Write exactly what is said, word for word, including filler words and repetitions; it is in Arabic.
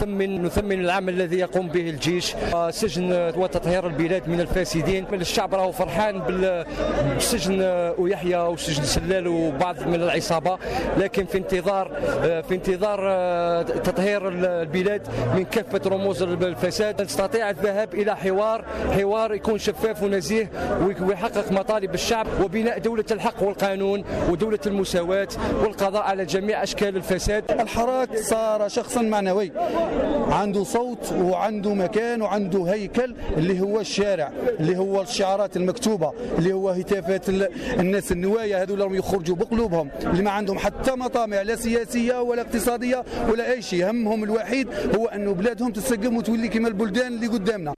نثمن نثمن العمل الذي يقوم به الجيش، سجن وتطهير البلاد من الفاسدين. الشعب راهو فرحان بالسجن ويحيى وسجن سلال وبعض من العصابه، لكن في انتظار في انتظار تطهير البلاد من كافه رموز الفساد. نستطيع الذهاب الى حوار حوار يكون شفاف ونزيه ويحقق مطالب الشعب، وبناء دوله الحق والقانون ودوله المساواه والقضاء على جميع اشكال الفساد. الحراك صار شخصا معنوي، عنده صوت وعنده مكان وعنده هيكل اللي هو الشارع، اللي هو الشعارات المكتوبه، اللي هو هتافات الناس النوايا هذول اللي يخرجوا بقلوبهم، اللي ما عندهم حتى مطامع لا سياسيه ولا اقتصاديه ولا اي شيء، همهم الوحيد هو انه بلادهم تستقيم وتولي كما البلدان اللي قدامنا.